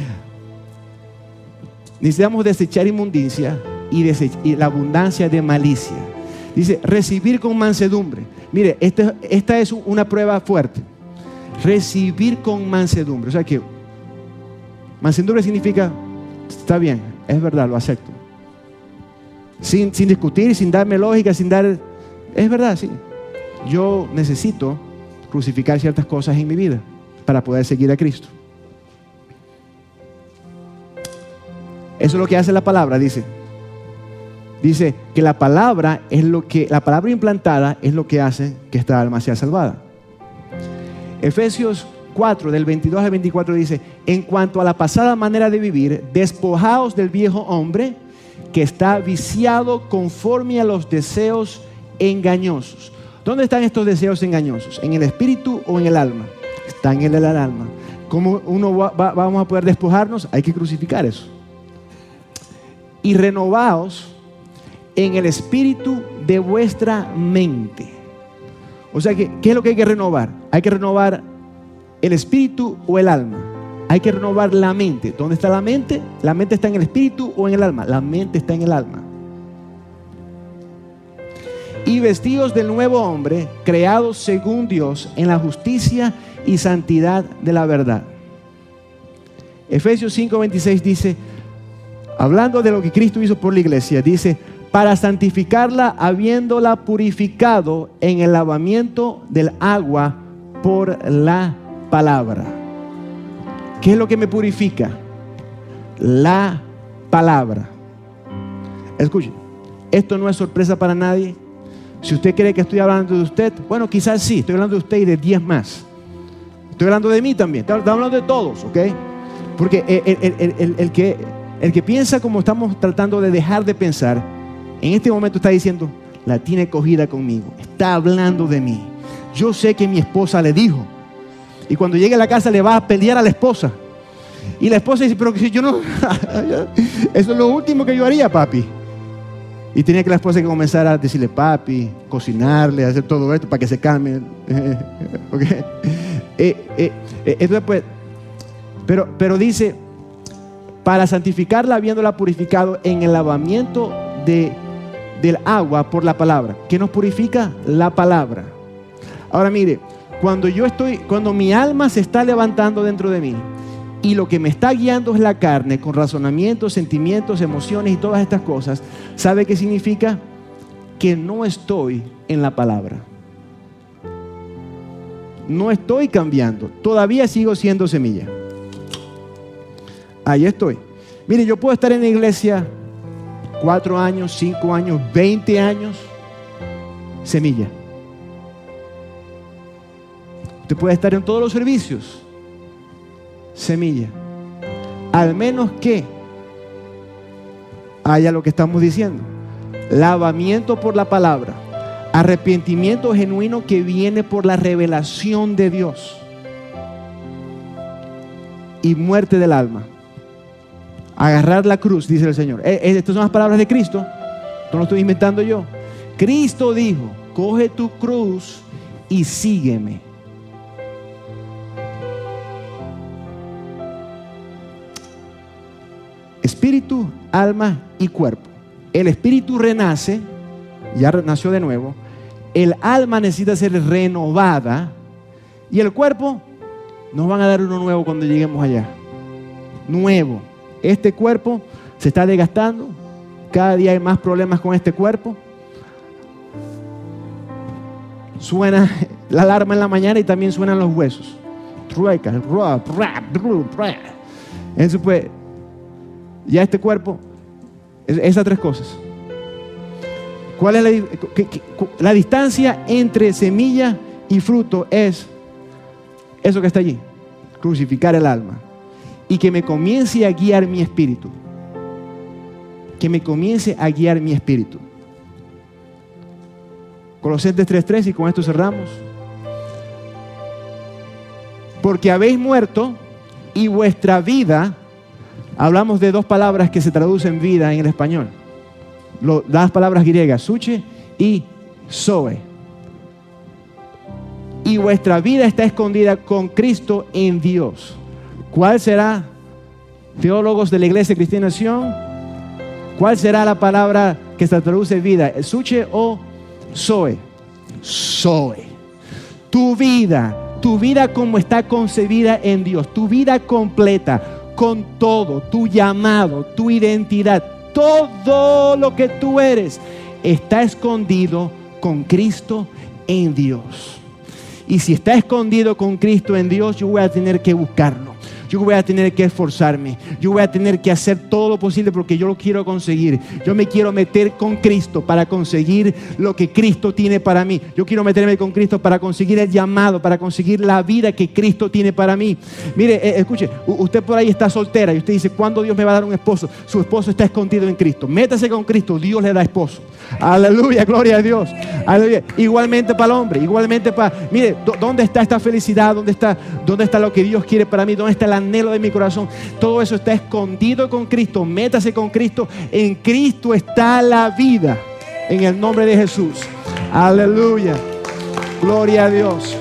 necesitamos desechar inmundicia y la abundancia de malicia. Dice, recibir con mansedumbre. Mire, esta es una prueba fuerte. Recibir con mansedumbre. O sea que mansedumbre significa, está bien, es verdad, lo acepto. Sin discutir, sin darme lógica, es verdad, sí. Yo necesito crucificar ciertas cosas en mi vida para poder seguir a Cristo. Eso es lo que hace la palabra, dice. Dice que la palabra implantada es lo que hace que esta alma sea salvada. Efesios 4, del 22 al 24 dice, en cuanto a la pasada manera de vivir, despojaos del viejo hombre que está viciado conforme a los deseos engañosos. ¿Dónde están estos deseos engañosos? ¿En el espíritu o en el alma? Están en el alma. ¿Cómo vamos a poder despojarnos? Hay que crucificar eso. Y renovaos en el espíritu de vuestra mente. O sea, ¿qué es lo que hay que renovar? Hay que renovar el espíritu o el alma. Hay que renovar la mente. ¿Dónde está la mente? ¿La mente está en el espíritu o en el alma? La mente está en el alma. Y vestidos del nuevo hombre, creados según Dios, en la justicia y santidad de la verdad. Efesios 5:26 dice, hablando de lo que Cristo hizo por la iglesia, dice, para santificarla, habiéndola purificado en el lavamiento del agua por la palabra. ¿Qué es lo que me purifica? La palabra. Escuchen, esto no es sorpresa para nadie. Si usted cree que estoy hablando de usted, bueno, quizás sí, estoy hablando de usted y de 10 más. Estoy hablando de mí también, estoy hablando de todos, ¿ok? Porque el que piensa como estamos tratando de dejar de pensar, en este momento está diciendo, la tiene cogida conmigo, está hablando de mí. Yo sé que mi esposa le dijo. Y cuando llegue a la casa le va a pelear a la esposa. Y la esposa dice, pero si yo no, eso es lo último que yo haría, papi. Y tenía que la esposa que comenzar a decirle, papi, cocinarle, hacer todo esto para que se calme. ¿Okay? Entonces, pues, pero dice, para santificarla, habiéndola purificado en el lavamiento del agua por la palabra. ¿Qué nos purifica? La palabra. Ahora mire, cuando mi alma se está levantando dentro de mí y lo que me está guiando es la carne con razonamientos, sentimientos, emociones y todas estas cosas, ¿sabe qué significa? Que no estoy en la palabra. No estoy cambiando, todavía sigo siendo semilla. Ahí estoy. Mire, yo puedo estar en la iglesia 4 años, 5 años, 20 años, semilla. Usted puede estar en todos los servicios, semilla. Al menos que haya lo que estamos diciendo, lavamiento por la palabra, arrepentimiento genuino que viene por la revelación de Dios y muerte del alma. Agarrar la cruz, dice el Señor. Estas son las palabras de Cristo. No lo estoy inventando yo. Cristo dijo, coge tu cruz y sígueme. Espíritu, alma y cuerpo. El espíritu renace, ya nació de nuevo. El alma necesita ser renovada. Y el cuerpo, nos van a dar uno nuevo cuando lleguemos allá. Nuevo. Este cuerpo se está desgastando. Cada día hay más problemas con este cuerpo. Suena la alarma en la mañana y también suenan los huesos. Eso pues, ya este cuerpo, esas 3 cosas. ¿Cuál es la distancia entre semilla y fruto? Es eso que está allí, crucificar el alma. Y que me comience a guiar mi espíritu. Que me comience a guiar mi espíritu. Colosenses 3:3, y con esto cerramos. Porque habéis muerto y vuestra vida, hablamos de 2 palabras que se traducen vida en el español. Las palabras griegas, suche y zoe. Y vuestra vida está escondida con Cristo en Dios. ¿Cuál será, teólogos de la Iglesia Cristiana Nación? ¿Cuál será la palabra que se traduce vida? ¿Suche o zoe? Zoe. Tu vida como está concebida en Dios, tu vida completa, con todo, tu llamado, tu identidad, todo lo que tú eres, está escondido con Cristo en Dios. Y si está escondido con Cristo en Dios, yo voy a tener que buscarlo. Yo voy a tener que esforzarme. Yo voy a tener que hacer todo lo posible porque yo lo quiero conseguir. Yo me quiero meter con Cristo para conseguir lo que Cristo tiene para mí. Yo quiero meterme con Cristo para conseguir el llamado, para conseguir la vida que Cristo tiene para mí. Mire, escuche, usted por ahí está soltera y usted dice, ¿cuándo Dios me va a dar un esposo? Su esposo está escondido en Cristo. Métase con Cristo, Dios le da esposo. Aleluya, gloria a Dios. Aleluya. Igualmente para el hombre, igualmente para... Mire, ¿dónde está esta felicidad? ¿Dónde está lo que Dios quiere para mí? ¿Dónde está el anhelo de mi corazón. Todo eso está escondido con Cristo. Métase con Cristo. En Cristo está la vida. En el nombre de Jesús. Aleluya. Gloria a Dios.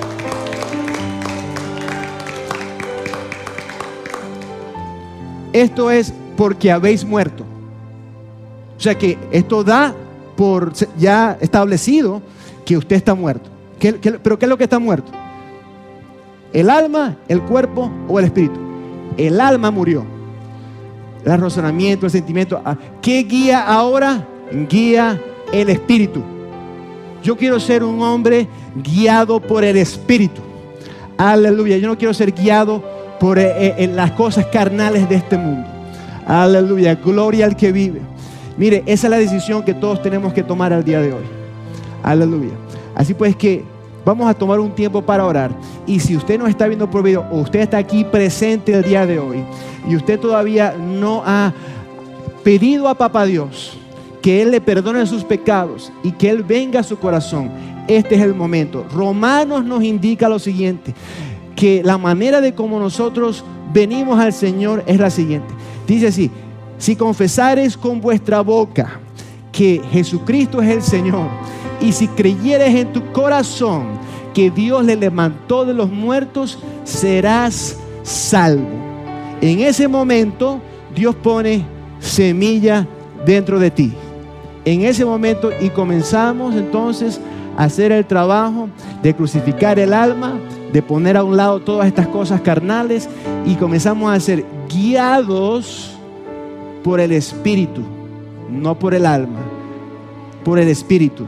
Esto es porque habéis muerto. O sea que esto da por ya establecido que usted está muerto. ¿Pero qué es lo que está muerto? ¿El alma, el cuerpo o el espíritu? El alma murió. El razonamiento, el sentimiento. ¿Qué guía ahora? Guía el espíritu. Yo quiero ser un hombre guiado por el espíritu. Aleluya. Yo no quiero ser guiado por las cosas carnales de este mundo. Aleluya. Gloria al que vive. Mire, esa es la decisión que todos tenemos que tomar al día de hoy. Aleluya. Así pues que vamos a tomar un tiempo para orar. Y si usted no está viendo por video o usted está aquí presente el día de hoy y usted todavía no ha pedido a Papá Dios que Él le perdone sus pecados y que Él venga a su corazón, este es el momento. Romanos nos indica lo siguiente, que la manera de cómo nosotros venimos al Señor es la siguiente. Dice así: si confesares con vuestra boca que Jesucristo es el Señor, y si creyeres en tu corazón que Dios le levantó de los muertos, serás salvo. En ese momento Dios pone semilla dentro de ti. En ese momento, y comenzamos entonces a hacer el trabajo de crucificar el alma, de poner a un lado todas estas cosas carnales, y comenzamos a ser guiados por el Espíritu, no por el alma, por el Espíritu.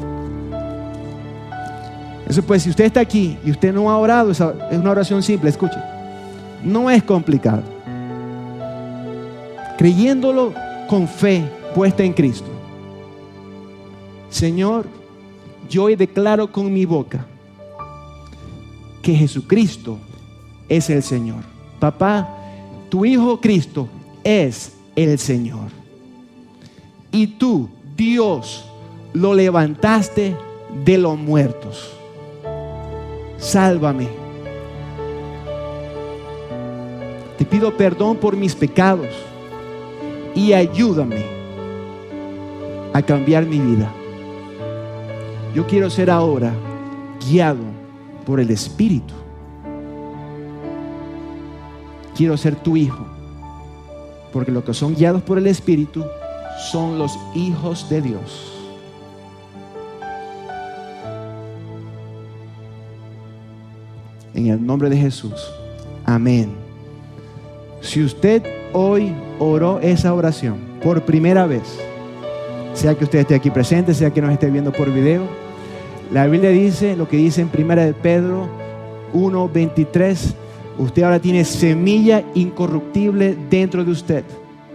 Eso pues, si usted está aquí y usted no ha orado, es una oración simple, escuche. No es complicado. Creyéndolo con fe puesta en Cristo. Señor, yo hoy declaro con mi boca que Jesucristo es el Señor. Papá, tu Hijo Cristo es el Señor. Y tú, Dios, lo levantaste de los muertos. Sálvame. Te pido perdón por mis pecados y ayúdame a cambiar mi vida. Yo quiero ser ahora guiado por el Espíritu. Quiero ser tu hijo, porque los que son guiados por el Espíritu son los hijos de Dios. En el nombre de Jesús. Amén. Si usted hoy oró esa oración por primera vez, sea que usted esté aquí presente, sea que nos esté viendo por video, la Biblia dice lo que dice en 1 de Pedro 1:23. Usted ahora tiene semilla incorruptible dentro de usted.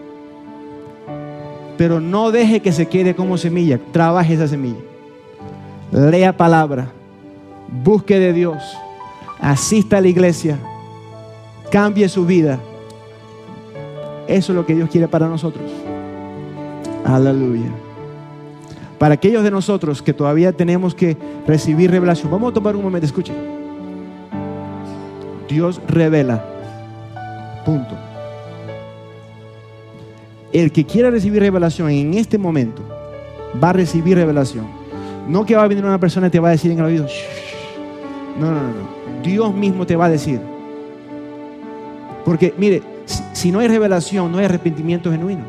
Pero no deje que se quede como semilla. Trabaje esa semilla. Lea palabra. Busque de Dios. Asista a la iglesia. Cambie su vida. Eso es lo que Dios quiere para nosotros. Aleluya. Para aquellos de nosotros que todavía tenemos que recibir revelación, vamos a tomar un momento, escuchen. Dios revela. Punto. El que quiera recibir revelación en este momento va a recibir revelación. No que va a venir una persona y te va a decir en el oído. Shh. No. Dios mismo te va a decir. Porque mire, si no hay revelación, no hay arrepentimiento genuino.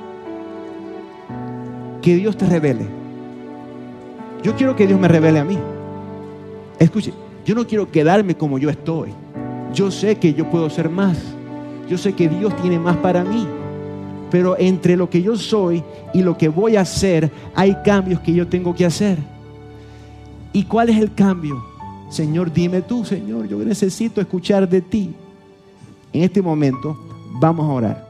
Que Dios te revele. Yo quiero que Dios me revele a mí. Escuche, yo no quiero quedarme como yo estoy. Yo sé que yo puedo ser más. Yo sé que Dios tiene más para mí. Pero entre lo que yo soy y lo que voy a hacer, hay cambios que yo tengo que hacer. ¿Y cuál es el cambio? Señor, dime tú, Señor, yo necesito escuchar de ti. En este momento vamos a orar.